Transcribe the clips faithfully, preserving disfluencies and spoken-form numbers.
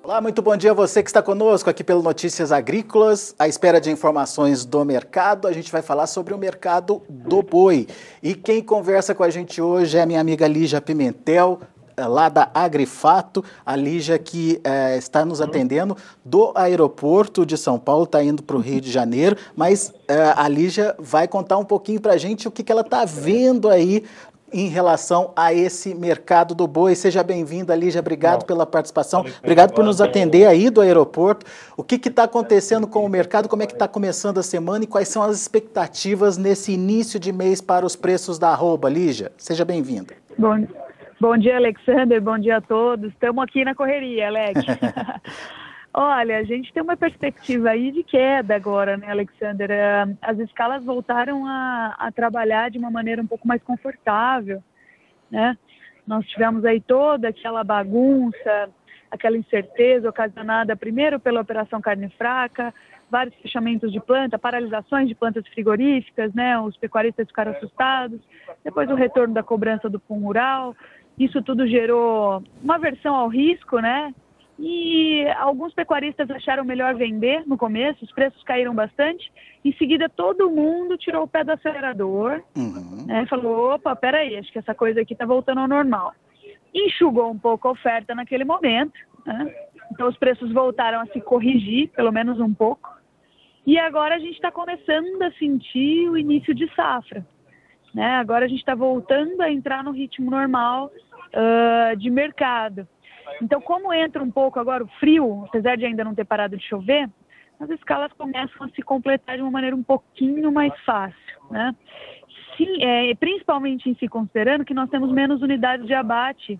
Olá, muito bom dia a você que está conosco aqui pelo Notícias Agrícolas, à espera de informações do mercado. A gente vai falar sobre o mercado do boi. E quem conversa com a gente hoje é a minha amiga Lígia Pimentel, lá da Agrifato, a Lígia que eh, está nos atendendo do aeroporto de São Paulo, está indo para o Rio de Janeiro, mas eh, a Lígia vai contar um pouquinho para a gente o que, que ela está vendo aí em relação a esse mercado do boi. Seja bem-vinda, Lígia, obrigado Não. pela participação, obrigado por nos atender aí do aeroporto. O que está acontecendo com o mercado, como é que está começando a semana e quais são as expectativas nesse início de mês para os preços da arroba, Lígia? Seja bem-vinda. Bom, bom dia, Alexander, bom dia a todos. Estamos aqui na correria, Alex. Olha, a gente tem uma perspectiva aí de queda agora, né, Alexander? As escalas voltaram a, a trabalhar de uma maneira um pouco mais confortável, né? Nós tivemos aí toda aquela bagunça, aquela incerteza ocasionada primeiro pela Operação Carne Fraca, vários fechamentos de planta, paralisações de plantas frigoríficas, né? Os pecuaristas ficaram assustados, depois o retorno da cobrança do Fundo Rural, isso tudo gerou uma aversão ao risco, né? E alguns pecuaristas acharam melhor vender no começo, os preços caíram bastante. Em seguida, todo mundo tirou o pé do acelerador, uhum. né, falou, opa, peraí, acho que essa coisa aqui está voltando ao normal. Enxugou um pouco a oferta naquele momento, né? Então os preços voltaram a se corrigir, pelo menos um pouco. E agora a gente está começando a sentir o início de safra, né? Agora a gente está voltando a entrar no ritmo normal uh, de mercado. Então, como entra um pouco agora o frio, apesar de ainda não ter parado de chover, as escalas começam a se completar de uma maneira um pouquinho mais fácil, né? Sim, é, principalmente em se considerando que nós temos menos unidades de abate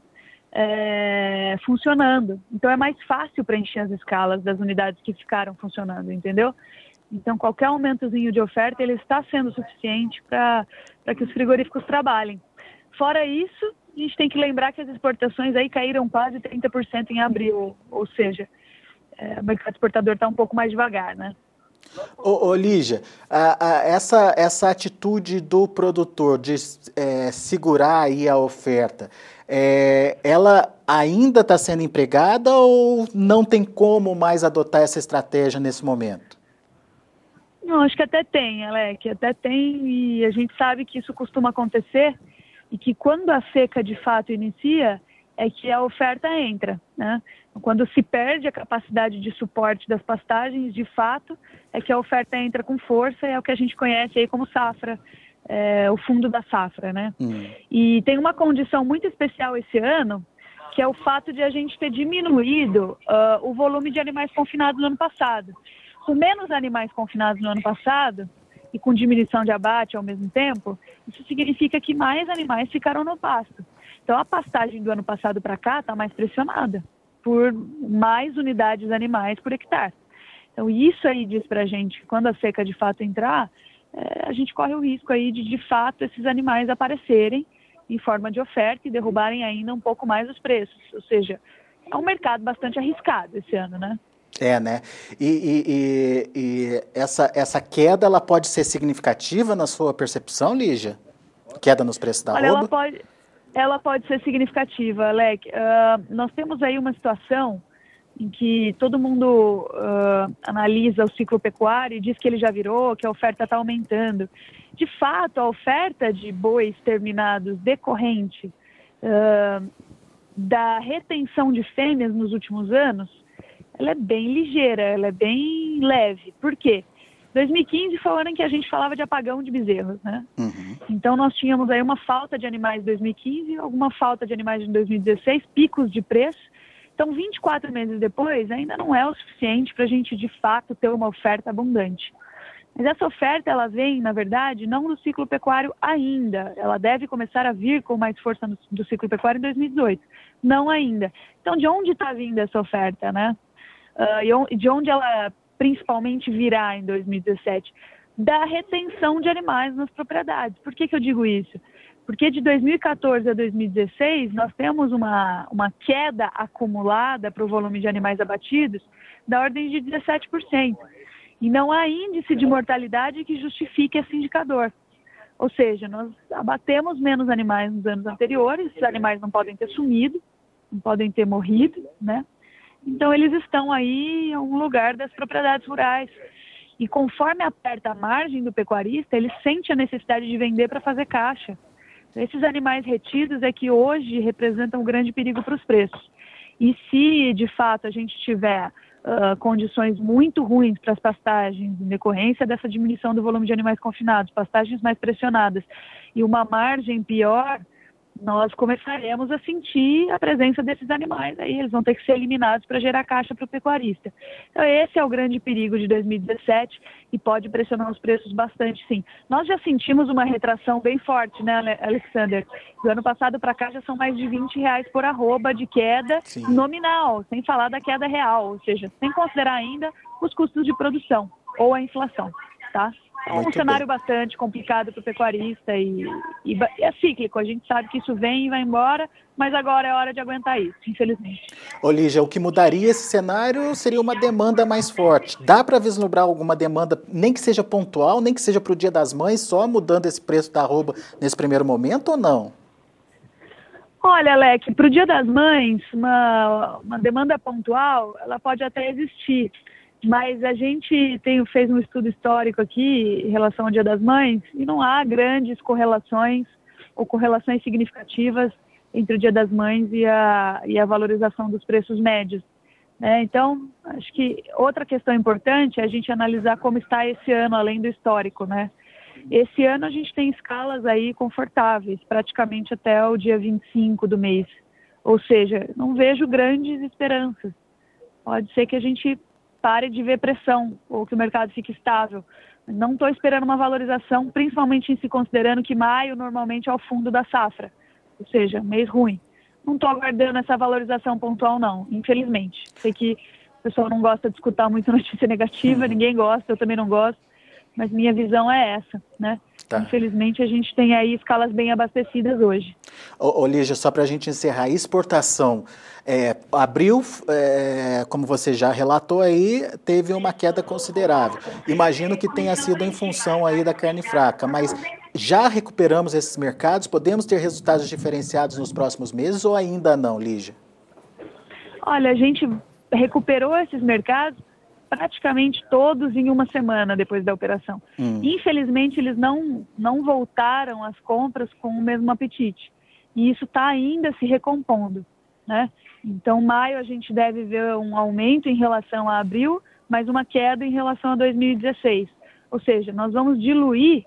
é, funcionando. Então, é mais fácil preencher as escalas das unidades que ficaram funcionando, entendeu? Então, qualquer aumentozinho de oferta, ele está sendo suficiente para que os frigoríficos trabalhem. Fora isso, a gente tem que lembrar que as exportações aí caíram quase trinta por cento em abril, ou seja, é, o mercado exportador está um pouco mais devagar, né? Ô, ô Lígia, a, a, essa, essa atitude do produtor de é, segurar aí a oferta, é, ela ainda está sendo empregada ou não tem como mais adotar essa estratégia nesse momento? Não, acho que até tem, Alec, até tem, e a gente sabe que isso costuma acontecer, e que quando a seca de fato inicia, é que a oferta entra, né? Quando se perde a capacidade de suporte das pastagens, de fato, é que a oferta entra com força, e é o que a gente conhece aí como safra, é, o fundo da safra, né? Hum. E tem uma condição muito especial esse ano, que é o fato de a gente ter diminuído uh, o volume de animais confinados no ano passado. Com menos animais confinados no ano passado, e com diminuição de abate ao mesmo tempo, isso significa que mais animais ficaram no pasto. Então, a pastagem do ano passado para cá está mais pressionada por mais unidades animais por hectare. Então, isso aí diz para a gente que quando a seca de fato entrar, é, a gente corre o risco aí de, de fato, esses animais aparecerem em forma de oferta e derrubarem ainda um pouco mais os preços. Ou seja, é um mercado bastante arriscado esse ano, né? É, né? E, e, e, e essa, essa queda, ela pode ser significativa na sua percepção, Lígia? Queda nos preços da Olha, arroba? ela pode, ela pode ser significativa, Alec. Uh, nós temos aí uma situação em que todo mundo uh, analisa o ciclo pecuário e diz que ele já virou, que a oferta está aumentando. De fato, a oferta de bois terminados decorrente uh, da retenção de fêmeas nos últimos anos, ela é bem ligeira, ela é bem leve. Por quê? dois mil e quinze foi o ano em que a gente falava de apagão de bezerros, né? Uhum. Então nós tínhamos aí uma falta de animais em dois mil e quinze, alguma falta de animais em dois mil e dezesseis, picos de preço. Então vinte e quatro meses depois ainda não é o suficiente para a gente de fato ter uma oferta abundante. Mas essa oferta ela vem, na verdade, não do ciclo pecuário ainda. Ela deve começar a vir com mais força no, do ciclo pecuário em dois mil e dezoito. Não ainda. Então de onde está vindo essa oferta, né? Uh, e de onde ela principalmente virá em dois mil e dezessete? Da retenção de animais nas propriedades. Por que que eu digo isso? Porque de dois mil e quatorze a dois mil e dezesseis nós temos uma, uma queda acumulada para o volume de animais abatidos da ordem de dezessete por cento. E não há índice de mortalidade que justifique esse indicador. Ou seja, nós abatemos menos animais nos anos anteriores, esses animais não podem ter sumido, não podem ter morrido, né? Então eles estão aí em um lugar das propriedades rurais. E conforme aperta a margem do pecuarista, ele sente a necessidade de vender para fazer caixa. Então, esses animais retidos é que hoje representam um grande perigo para os preços. E se, de fato, a gente tiver uh, condições muito ruins para as pastagens, em decorrência dessa diminuição do volume de animais confinados, pastagens mais pressionadas e uma margem pior, nós começaremos a sentir a presença desses animais. Aí eles vão ter que ser eliminados para gerar caixa para o pecuarista. Então esse é o grande perigo de dois mil e dezessete e pode pressionar os preços bastante, sim. Nós já sentimos uma retração bem forte, né, Alexander? Do ano passado para cá já são mais de vinte reais por arroba de queda, sim, nominal, sem falar da queda real, ou seja, sem considerar ainda os custos de produção ou a inflação, tá? É um Muito cenário bem. bastante complicado para o pecuarista e, e, e é cíclico. A gente sabe que isso vem e vai embora, mas agora é hora de aguentar isso, infelizmente. Ô Lígia, o que mudaria esse cenário seria uma demanda mais forte. Dá para vislumbrar alguma demanda, nem que seja pontual, nem que seja para o Dia das Mães, só mudando esse preço da arroba nesse primeiro momento ou não? Olha, Alec, para o Dia das Mães, uma, uma demanda pontual, ela pode até existir. Mas a gente tem, fez um estudo histórico aqui em relação ao Dia das Mães e não há grandes correlações ou correlações significativas entre o Dia das Mães e a, e a valorização dos preços médios, né? Então, acho que outra questão importante é a gente analisar como está esse ano, além do histórico, né? Esse ano a gente tem escalas aí confortáveis, praticamente até o dia vinte e cinco do mês. Ou seja, não vejo grandes esperanças. Pode ser que a gente pare de ver pressão ou que o mercado fique estável. Não estou esperando uma valorização, principalmente em se considerando que maio normalmente é o fundo da safra, ou seja, mês ruim. Não estou aguardando essa valorização pontual não, infelizmente. Sei que o pessoal não gosta de escutar muito notícia negativa, uhum. Ninguém gosta, eu também não gosto, mas minha visão é essa, né? Tá. Infelizmente a gente tem aí escalas bem abastecidas hoje. Ô, ô Lígia, só para a gente encerrar, exportação, é, abril, é, como você já relatou aí, teve uma queda considerável. Imagino que tenha sido em função aí da carne fraca, mas já recuperamos esses mercados? Podemos ter resultados diferenciados nos próximos meses ou ainda não, Lígia? Olha, a gente recuperou esses mercados praticamente todos em uma semana depois da operação. Hum. Infelizmente, eles não, não voltaram às compras com o mesmo apetite. E isso está ainda se recompondo, né? Então, maio a gente deve ver um aumento em relação a abril, mas uma queda em relação a dois mil e dezesseis. Ou seja, nós vamos diluir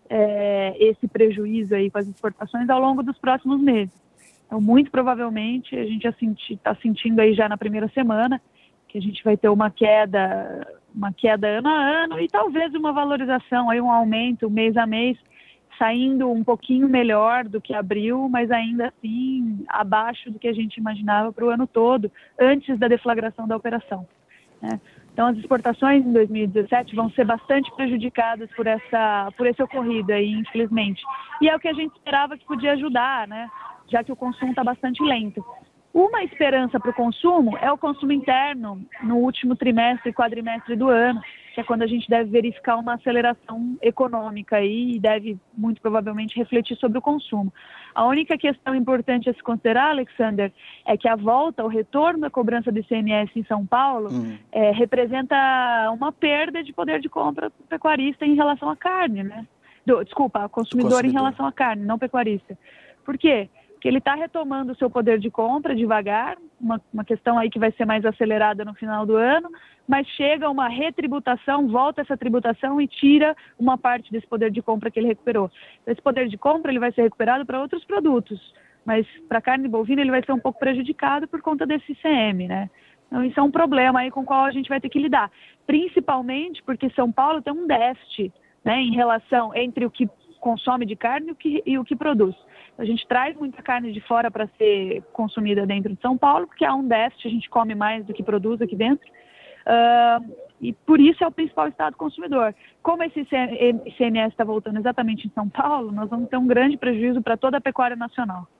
é, esse prejuízo aí com as exportações ao longo dos próximos meses. Então, muito provavelmente, a gente já está sentindo aí já na primeira semana, que a gente vai ter uma queda, uma queda ano a ano e talvez uma valorização, aí um aumento mês a mês, saindo um pouquinho melhor do que abril, mas ainda assim abaixo do que a gente imaginava para o ano todo, antes da deflagração da operação, né? Então as exportações em dois mil e dezessete vão ser bastante prejudicadas por, essa, por esse ocorrido aí, infelizmente. E é o que a gente esperava que podia ajudar, né? Já que o consumo está bastante lento. Uma esperança para o consumo é o consumo interno no último trimestre e quadrimestre do ano, que é quando a gente deve verificar uma aceleração econômica aí e deve muito provavelmente refletir sobre o consumo. A única questão importante a se considerar, Alexander, é que a volta, o retorno da cobrança do I C M S em São Paulo uhum. é, representa uma perda de poder de compra do pecuarista em relação à carne, né? Do, desculpa, consumidor, consumidor em relação à carne, não pecuarista. Por quê? Porque ele está retomando o seu poder de compra devagar, uma, uma questão aí que vai ser mais acelerada no final do ano, mas chega uma retributação, volta essa tributação e tira uma parte desse poder de compra que ele recuperou. Esse poder de compra ele vai ser recuperado para outros produtos, mas para a carne bovina ele vai ser um pouco prejudicado por conta desse I C M, né? Então isso é um problema aí com o qual a gente vai ter que lidar, principalmente porque São Paulo tem um déficit, né, em relação entre o que consome de carne e o que, e o que produz. A gente traz muita carne de fora para ser consumida dentro de São Paulo, porque há um déficit, a gente come mais do que produz aqui dentro, uh, e por isso é o principal estado consumidor. Como esse I C M S está voltando exatamente em São Paulo, nós vamos ter um grande prejuízo para toda a pecuária nacional.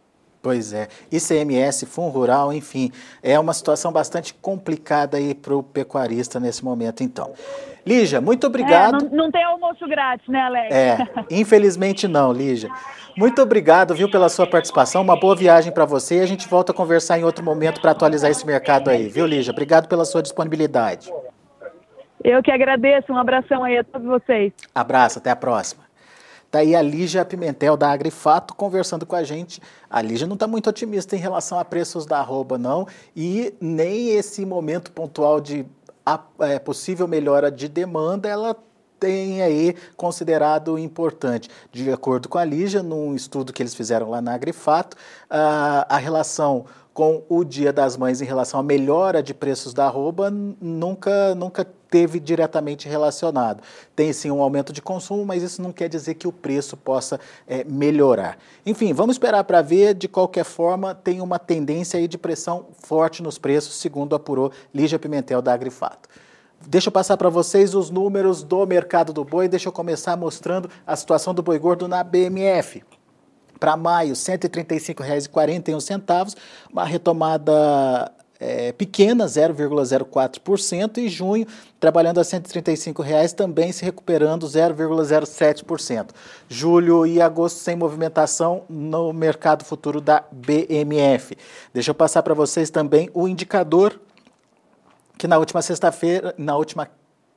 Pois é, I C M S, Fundo Rural, enfim, é uma situação bastante complicada aí para o pecuarista nesse momento, então. Lígia, muito obrigado. É, não, não tem almoço grátis, né, Alex? É, infelizmente não, Lígia. Muito obrigado, viu, pela sua participação, uma boa viagem para você e a gente volta a conversar em outro momento para atualizar esse mercado aí, viu, Lígia? Obrigado pela sua disponibilidade. Eu que agradeço, um abração aí a todos vocês. Abraço, até a próxima. Está aí a Lígia Pimentel da Agrifato conversando com a gente. A Lígia não está muito otimista em relação a preços da arroba, não, e nem esse momento pontual de a, é, possível melhora de demanda, ela tem aí considerado importante. De acordo com a Lígia, num estudo que eles fizeram lá na Agrifato, a, a relação com o Dia das Mães em relação à melhora de preços da arroba nunca, nunca teve diretamente relacionado. Tem sim um aumento de consumo, mas isso não quer dizer que o preço possa é, melhorar. Enfim, vamos esperar para ver. De qualquer forma, tem uma tendência aí de pressão forte nos preços, segundo apurou Lígia Pimentel da Agrifato. Deixa eu passar para vocês os números do mercado do boi. Deixa eu começar mostrando a situação do boi gordo na B M F. Para maio, cento e trinta e cinco reais e quarenta e um centavos, uma retomada é, pequena, zero vírgula zero quatro por cento, e junho, trabalhando a cento e trinta e cinco reais, também se recuperando zero vírgula zero sete por cento. Julho e agosto sem movimentação no mercado futuro da B M F. Deixa eu passar para vocês também o indicador que na última sexta-feira, na última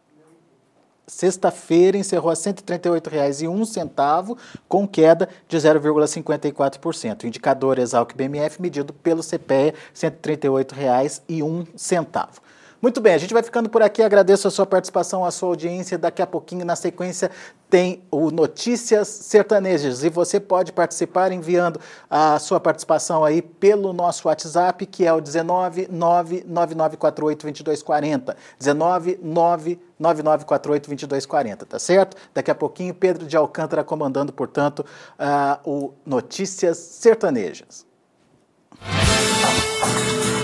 Sexta-feira encerrou a cento e trinta e oito reais e um centavo, com queda de zero vírgula cinquenta e quatro por cento. O indicador Exalc B M F medido pelo C P E A, cento e trinta e oito reais e um centavo. Muito bem, a gente vai ficando por aqui. Agradeço a sua participação, a sua audiência. Daqui a pouquinho, na sequência, tem o Notícias Sertanejas. E você pode participar enviando a sua participação aí pelo nosso WhatsApp, que é o dezenove, nove nove nove quatro oito, dois dois quatro zero. dezenove, nove nove nove quatro oito, dois dois quatro zero, tá certo? Daqui a pouquinho, Pedro de Alcântara comandando, portanto, uh, o Notícias Sertanejas.